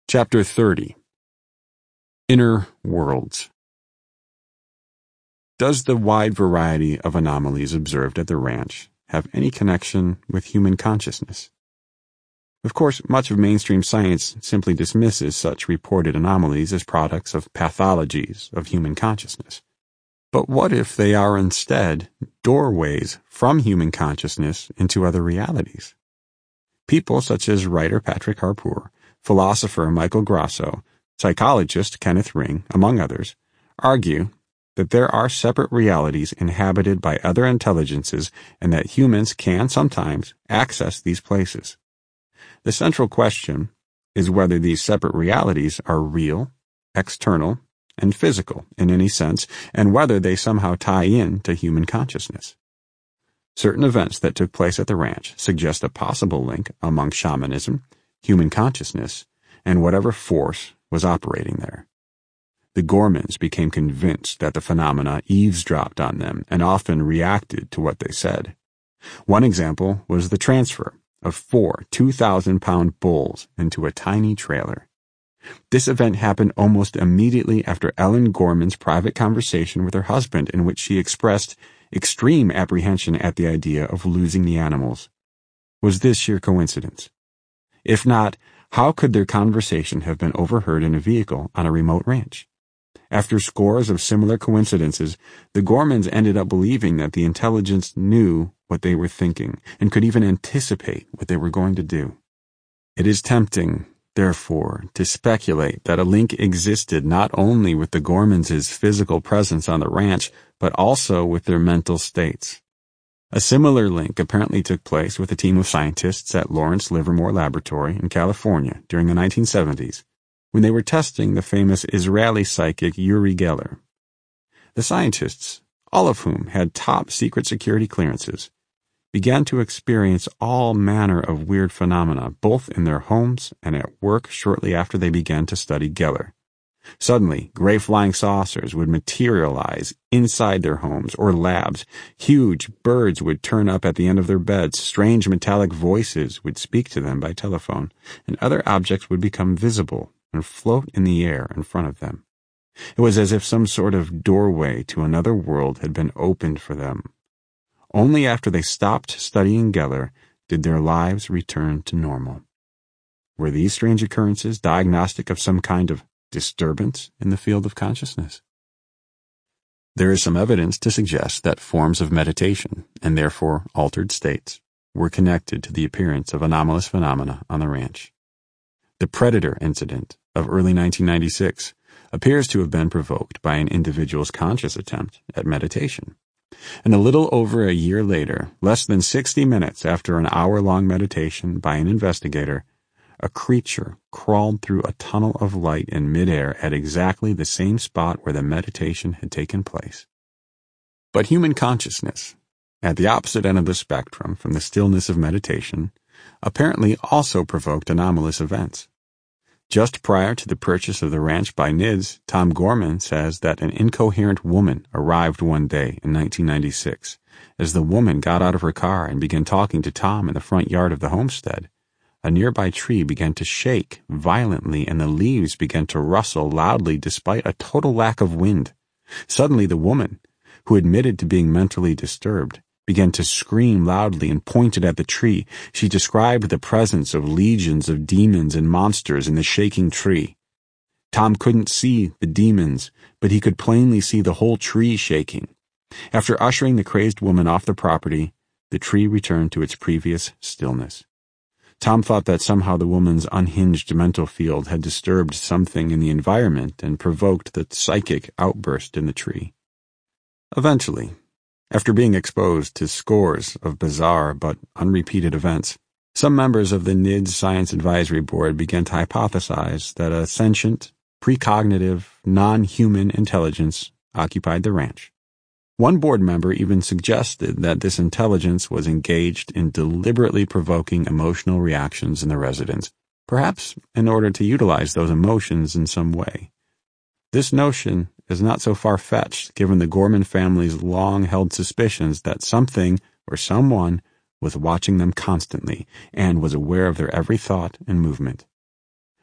Chapter 30. Inner Worlds. Does the wide variety of anomalies observed at the ranch have any connection with human consciousness? Of course, much of mainstream science simply dismisses such reported anomalies as products of pathologies of human consciousness. But what if they are instead doorways from human consciousness into other realities? People such as writer Patrick Harpur, philosopher Michael Grasso, psychologist Kenneth Ring, among others, argue that there are separate realities inhabited by other intelligences and that humans can sometimes access these places. The central question is whether these separate realities are real, external, and physical in any sense, and whether they somehow tie in to human consciousness. Certain events that took place at the ranch suggest a possible link among shamanism, human consciousness, and whatever force was operating there. The Gormans became convinced that the phenomena eavesdropped on them and often reacted to what they said. One example was the transfer of 4 2,000-pound bulls into a tiny trailer. This event happened almost immediately after Ellen Gorman's private conversation with her husband, in which she expressed extreme apprehension at the idea of losing the animals. Was this sheer coincidence? If not, how could their conversation have been overheard in a vehicle on a remote ranch? After scores of similar coincidences, the Gormans ended up believing that the intelligence knew what they were thinking and could even anticipate what they were going to do. It is tempting, therefore, to speculate that a link existed not only with the Gormans' physical presence on the ranch, but also with their mental states. A similar link apparently took place with a team of scientists at Lawrence Livermore Laboratory in California during the 1970s, when they were testing the famous Israeli psychic Uri Geller. The scientists, all of whom had top secret security clearances, began to experience all manner of weird phenomena both in their homes and at work shortly after they began to study Geller. Suddenly, gray flying saucers would materialize inside their homes or labs, huge birds would turn up at the end of their beds, strange metallic voices would speak to them by telephone, and other objects would become visible and float in the air in front of them. It was as if some sort of doorway to another world had been opened for them. Only after they stopped studying Geller did their lives return to normal. Were these strange occurrences diagnostic of some kind of disturbance in the field of consciousness? There is some evidence to suggest that forms of meditation, and therefore altered states, were connected to the appearance of anomalous phenomena on the ranch. The Predator incident of early 1996 appears to have been provoked by an individual's conscious attempt at meditation. And a little over a year later, less than 60 minutes after an hour-long meditation by an investigator, a creature crawled through a tunnel of light in midair at exactly the same spot where the meditation had taken place. But human consciousness, at the opposite end of the spectrum from the stillness of meditation, apparently also provoked anomalous events. Just prior to the purchase of the ranch by NIDS, Tom Gorman says that an incoherent woman arrived one day in 1996. As the woman got out of her car and began talking to Tom in the front yard of the homestead, a nearby tree began to shake violently and the leaves began to rustle loudly despite a total lack of wind. Suddenly the woman, who admitted to being mentally disturbed, began to scream loudly and pointed at the tree. She described the presence of legions of demons and monsters in the shaking tree. Tom couldn't see the demons, but he could plainly see the whole tree shaking. After ushering the crazed woman off the property, the tree returned to its previous stillness. Tom thought that somehow the woman's unhinged mental field had disturbed something in the environment and provoked the psychic outburst in the tree. Eventually, after being exposed to scores of bizarre but unrepeated events, some members of the NIDS Science Advisory Board began to hypothesize that a sentient, precognitive, non-human intelligence occupied the ranch. One board member even suggested that this intelligence was engaged in deliberately provoking emotional reactions in the residents, perhaps in order to utilize those emotions in some way. This notion is not so far-fetched given the Gorman family's long-held suspicions that something or someone was watching them constantly and was aware of their every thought and movement.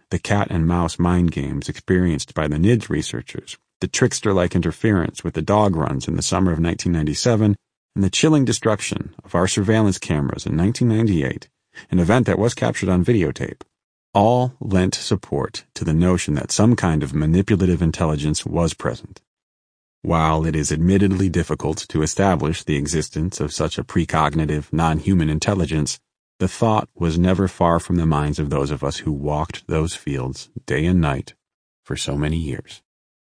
the cat-and-mouse mind games experienced by the NIDS researchers, the trickster-like interference with the dog runs in the summer of 1997, and the chilling destruction of our surveillance cameras in 1998, an event that was captured on videotape, all lent support to the notion that some kind of manipulative intelligence was present. While it is admittedly difficult to establish the existence of such a precognitive, non-human intelligence, the thought was never far from the minds of those of us who walked those fields day and night for so many years.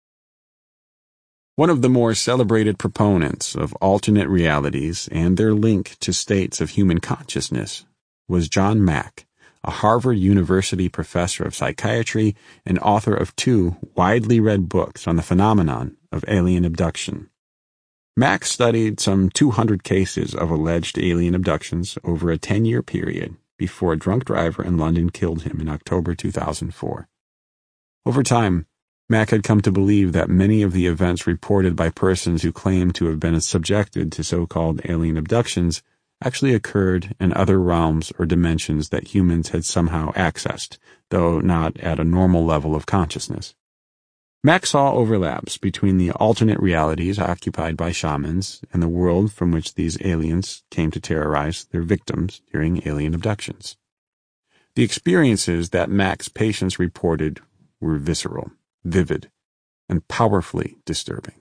One of the more celebrated proponents of alternate realities and their link to states of human consciousness was John Mack, a Harvard University professor of psychiatry and author of 2 widely read books on the phenomenon of alien abduction. Mack studied some 200 cases of alleged alien abductions over a 10-year period before a drunk driver in London killed him in October 2004. Over time, Mack had come to believe that many of the events reported by persons who claimed to have been subjected to so-called alien abductions actually occurred in other realms or dimensions that humans had somehow accessed, though not at a normal level of consciousness. Mack saw overlaps between the alternate realities occupied by shamans and the world from which these aliens came to terrorize their victims during alien abductions. The experiences that Mack's patients reported were visceral, vivid, and powerfully disturbing.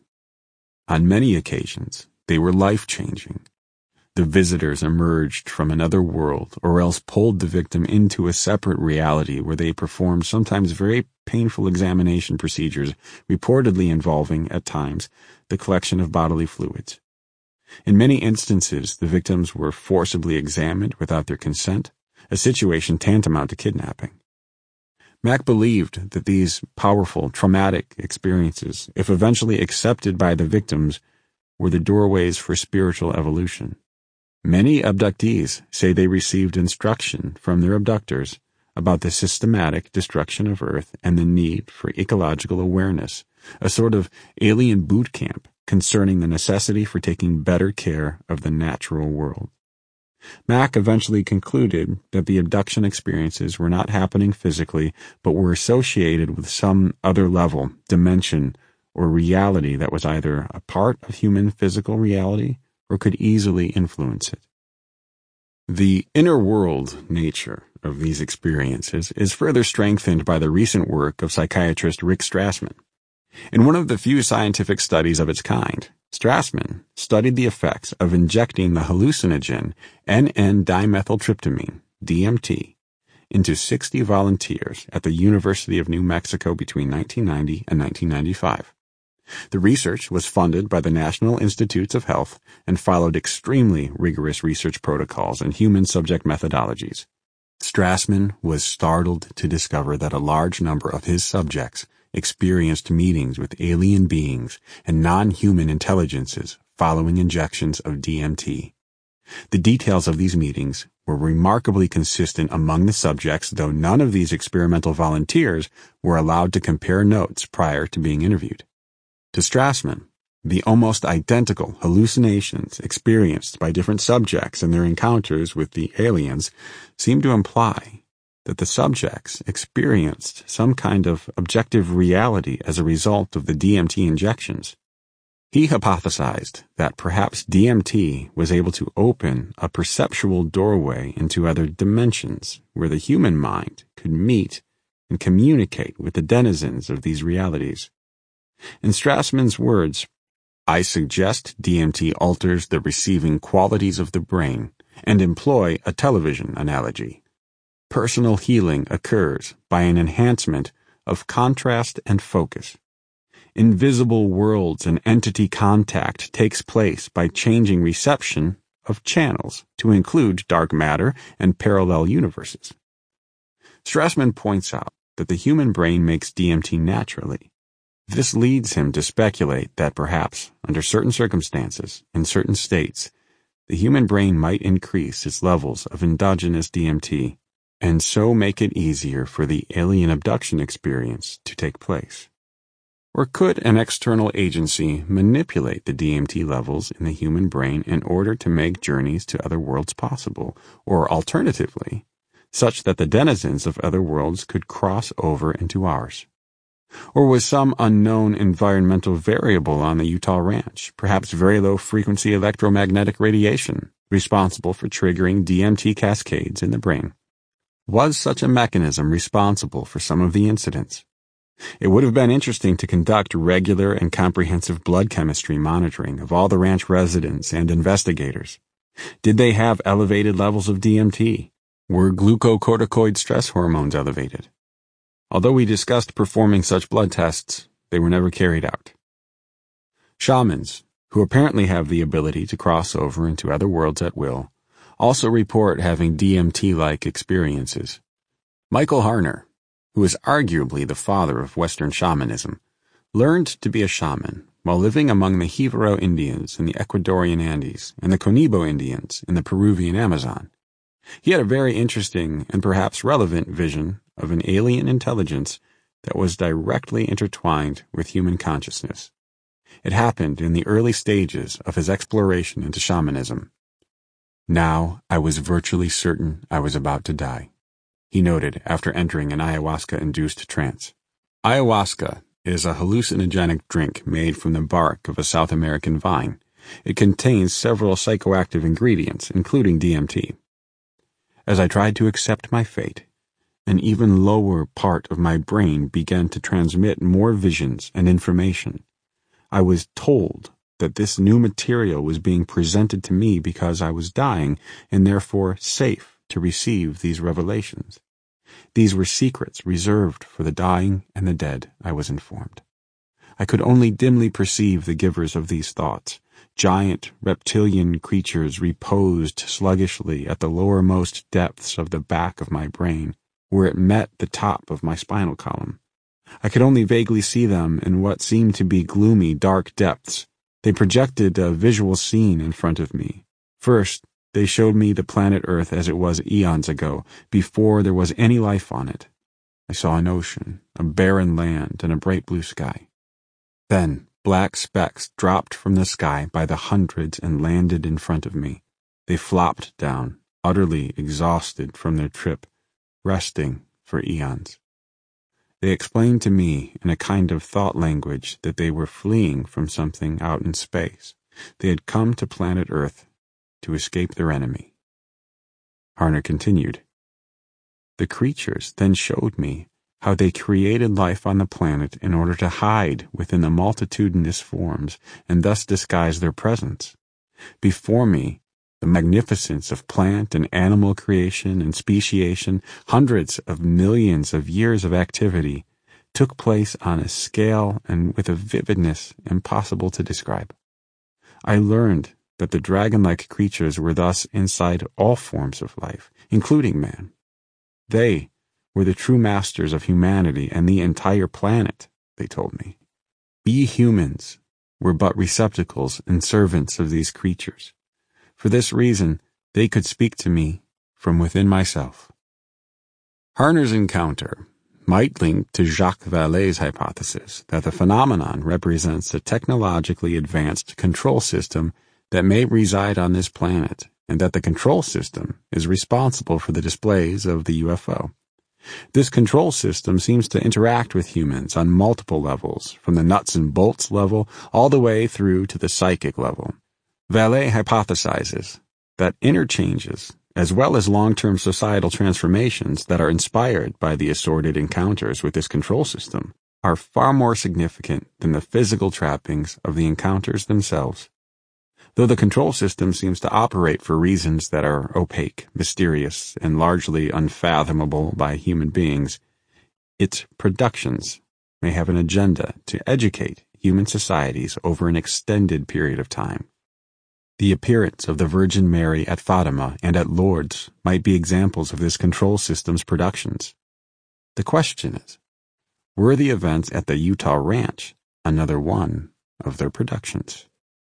On many occasions, they were life-changing. The visitors emerged from another world or else pulled the victim into a separate reality where they performed sometimes very painful examination procedures, reportedly involving, at times, the collection of bodily fluids. In many instances, the victims were forcibly examined without their consent, a situation tantamount to kidnapping. Mack believed that these powerful, traumatic experiences, if eventually accepted by the victims, were the doorways for spiritual evolution. Many abductees say they received instruction from their abductors about the systematic destruction of Earth and the need for ecological awareness, a sort of alien boot camp concerning the necessity for taking better care of the natural world. Mack eventually concluded that the abduction experiences were not happening physically, but were associated with some other level, dimension, or reality that was either a part of human physical reality or could easily influence it. The inner world nature of these experiences is further strengthened by the recent work of psychiatrist Rick Strassman. In one of the few scientific studies of its kind, Strassman studied the effects of injecting the hallucinogen N,N-dimethyltryptamine, DMT, into 60 volunteers at the University of New Mexico between 1990 and 1995. The research was funded by the National Institutes of Health and followed extremely rigorous research protocols and human subject methodologies. Strassman was startled to discover that a large number of his subjects experienced meetings with alien beings and non-human intelligences following injections of DMT. The details of these meetings were remarkably consistent among the subjects, though none of these experimental volunteers were allowed to compare notes prior to being interviewed. To Strassman, the almost identical hallucinations experienced by different subjects in their encounters with the aliens seemed to imply that the subjects experienced some kind of objective reality as a result of the DMT injections. He hypothesized that perhaps DMT was able to open a perceptual doorway into other dimensions where the human mind could meet and communicate with the denizens of these realities. In Strassman's words, "I suggest DMT alters the receiving qualities of the brain and employ a television analogy. Personal healing occurs by an enhancement of contrast and focus. Invisible worlds and entity contact takes place by changing reception of channels to include dark matter and parallel universes." Strassman points out that the human brain makes DMT naturally. This leads him to speculate that perhaps, under certain circumstances, in certain states, the human brain might increase its levels of endogenous DMT and so make it easier for the alien abduction experience to take place. Or could an external agency manipulate the DMT levels in the human brain in order to make journeys to other worlds possible? Or alternatively, such that the denizens of other worlds could cross over into ours? Or was some unknown environmental variable on the Utah ranch, perhaps very low-frequency electromagnetic radiation, responsible for triggering DMT cascades in the brain? Was such a mechanism responsible for some of the incidents? It would have been interesting to conduct regular and comprehensive blood chemistry monitoring of all the ranch residents and investigators. Did they have elevated levels of DMT? Were glucocorticoid stress hormones elevated? Although we discussed performing such blood tests, they were never carried out. Shamans, who apparently have the ability to cross over into other worlds at will, also report having DMT-like experiences. Michael Harner, who is arguably the father of Western shamanism, learned to be a shaman while living among the Jivaro Indians in the Ecuadorian Andes and the Conibo Indians in the Peruvian Amazon. He had a very interesting and perhaps relevant vision of an alien intelligence that was directly intertwined with human consciousness. It happened in the early stages of his exploration into shamanism. Now I was virtually certain I was about to die, he noted after entering an ayahuasca-induced trance. Ayahuasca is a hallucinogenic drink made from the bark of a South American vine. It contains several psychoactive ingredients, including DMT. As I tried to accept my fate, an even lower part of my brain began to transmit more visions and information. I was told that this new material was being presented to me because I was dying and therefore safe to receive these revelations. These were secrets reserved for the dying and the dead, I was informed. I could only dimly perceive the givers of these thoughts. Giant reptilian creatures reposed sluggishly at the lowermost depths of the back of my brain, where it met the top of my spinal column. I could only vaguely see them in what seemed to be gloomy, dark depths. They projected a visual scene in front of me. First, they showed me the planet Earth as it was eons ago, before there was any life on it. I saw an ocean, a barren land, and a bright blue sky. Then, black specks dropped from the sky by the hundreds and landed in front of me. They flopped down, utterly exhausted from their trip, resting for eons. They explained to me in a kind of thought language that they were fleeing from something out in space. They had come to planet Earth to escape their enemy. Harner continued. The creatures then showed me how they created life on the planet in order to hide within the multitudinous forms and thus disguise their presence. Before me, the magnificence of plant and animal creation and speciation, hundreds of millions of years of activity, took place on a scale and with a vividness impossible to describe. I learned that the dragon-like creatures were thus inside all forms of life, including man. They were the true masters of humanity and the entire planet, they told me. We humans were but receptacles and servants of these creatures. For this reason, they could speak to me from within myself. Harner's encounter might link to Jacques Vallée's hypothesis that the phenomenon represents a technologically advanced control system that may reside on this planet, and that the control system is responsible for the displays of the UFO. This control system seems to interact with humans on multiple levels, from the nuts and bolts level all the way through to the psychic level. Vallée hypothesizes that interchanges, as well as long-term societal transformations that are inspired by the assorted encounters with this control system, are far more significant than the physical trappings of the encounters themselves. Though the control system seems to operate for reasons that are opaque, mysterious, and largely unfathomable by human beings, its productions may have an agenda to educate human societies over an extended period of time. The appearance of the Virgin Mary at Fatima and at Lourdes might be examples of this control system's productions. The question is, were the events at the Utah Ranch another one of their productions?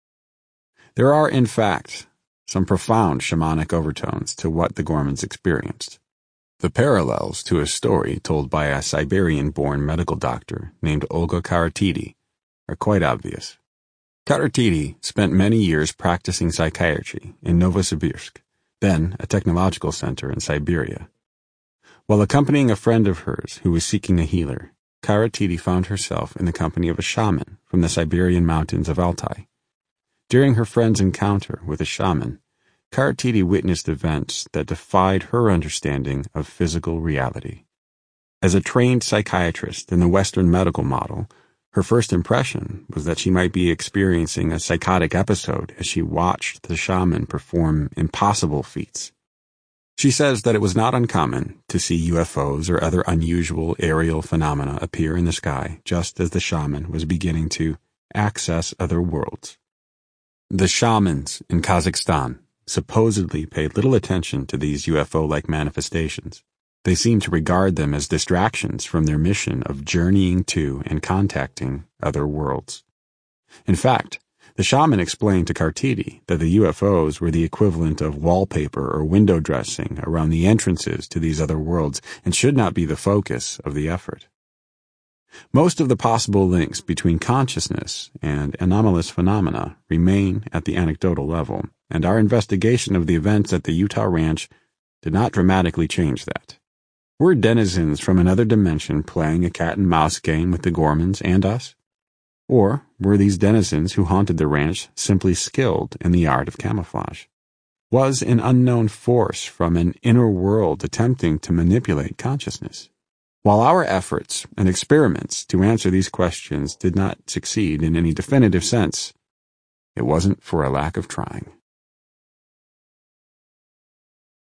There are, in fact, some profound shamanic overtones to what the Gormans experienced. The parallels to a story told by a Siberian-born medical doctor named Olga Karatidi are quite obvious. Karatidi spent many years practicing psychiatry in Novosibirsk, then a technological center in Siberia. While accompanying a friend of hers who was seeking a healer, Kara Titi found herself in the company of a shaman from the Siberian mountains of Altai. During her friend's encounter with a shaman, Kara Titi witnessed events that defied her understanding of physical reality. As a trained psychiatrist in the Western medical model, her first impression was that she might be experiencing a psychotic episode as she watched the shaman perform impossible feats. She says that it was not uncommon to see UFOs or other unusual aerial phenomena appear in the sky just as the shaman was beginning to access other worlds. The shamans in Kazakhstan supposedly paid little attention to these UFO-like manifestations. They seemed to regard them as distractions from their mission of journeying to and contacting other worlds. In fact, the shaman explained to Kara Titi that the UFOs were the equivalent of wallpaper or window dressing around the entrances to these other worlds and should not be the focus of the effort. Most of the possible links between consciousness and anomalous phenomena remain at the anecdotal level, and our investigation of the events at the Utah Ranch did not dramatically change that. Were denizens from another dimension playing a cat-and-mouse game with the Gormans and us? Or were these denizens who haunted the ranch simply skilled in the art of camouflage? Was an unknown force from an inner world attempting to manipulate consciousness? While our efforts and experiments to answer these questions did not succeed in any definitive sense, it wasn't for a lack of trying.